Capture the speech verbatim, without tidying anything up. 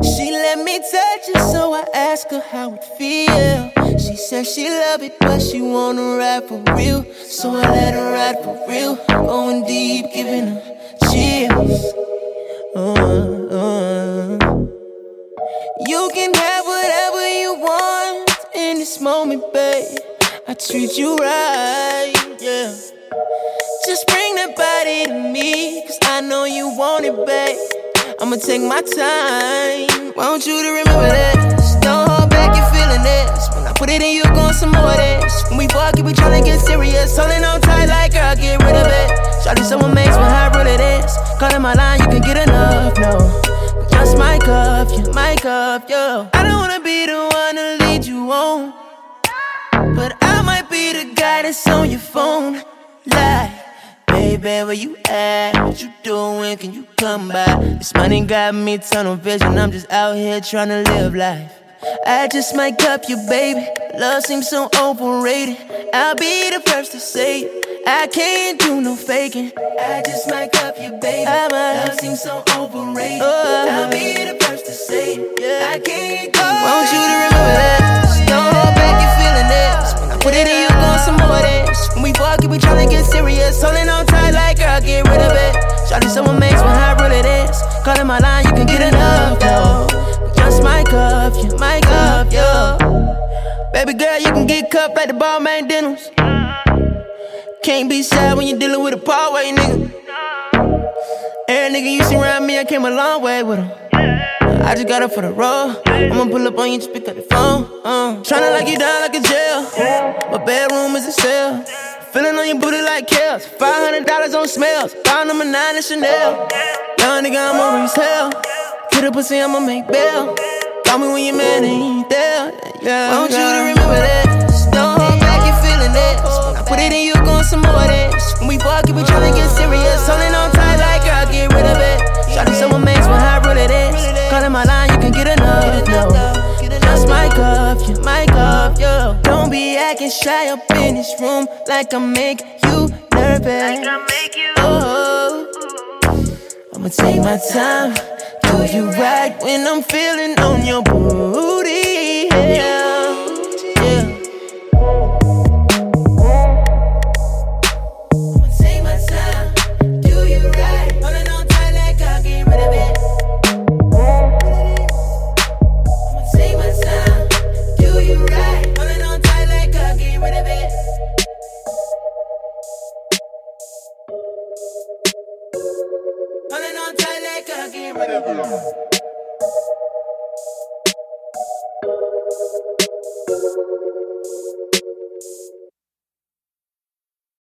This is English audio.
She let me touch it, so I asked her how it feel. She said she love it, but she wanna ride for real. So I let her ride for real. Going deep, giving her chills. Uh, uh. You can have whatever you want in this moment, babe. I treat you right, yeah. Just bring that body to me, cause I know you want it, babe. I'ma take my time, want you to remember that. Just don't hold back your feeling this. When I put it in you, going some more of this. When we fuck, we tryna get serious. Holding on tight like girl, get rid of it. Shawty so amazed with how real it is. Calling my line, you can get enough, no. Just my cup, yeah, my cup, yo. I don't wanna be the one to lead you on, but I might be the guy that's on your phone. Like, baby, where you at? What you doing? Can you come by? This money got me tunnel vision. I'm just out here trying to live life. I just might cup you, baby. Love seems so overrated. I'll be the first to say it. I can't do no faking. I just might cup you, baby. Love seems so overrated. Oh, I'll be the first to say it. Yeah. I can't do no Want you to remember that. Just don't hold back your feeling this. When I put it in you, going some more of this. When we fuck, we tryna get serious. Holding on tight like girl, get rid of it. Shawty so amazed with how real it is. Calling my line, you can get enough, though. Just my cup, yeah, my cup, yo. Baby girl, you can get cupped like the Balmain Denims. Can't be sad when you're dealing with a Parkway nigga. Every nigga you see around me, I came a long way with him. I just got up for the road. I'ma pull up on you, just pick up the phone. Uh. Tryna lock you down like a jail. My bedroom is a cell. Feeling on your booty like Kels. Five hundred dollars on smells. Pound number nine and Chanel. Young nigga, I'm over his hell. Get a pussy, I'ma make bail. Call me when your man ain't there. Yeah, want you to remember that. Just don't hold back your feeling this. When I put it in you, going some more of this. When we fuck, we tryna get serious. Holding on tight like girl, get rid of it. Shawty so amazed with how real it is. Calling my line, you can get enough, no. Just my cup, yeah, my cup, yo. Don't be acting shy up in this room like I make you nervous. Oh, I'ma take my time. Do you right when I'm feeling on your booty, yeah, yeah. I'ma take my time. Do you right? Holding on tight like I'll get rid of it. I'ma take my time. Do you right? Holding on tight like I'll get rid of it. Holding on tight like I'll get rid of it.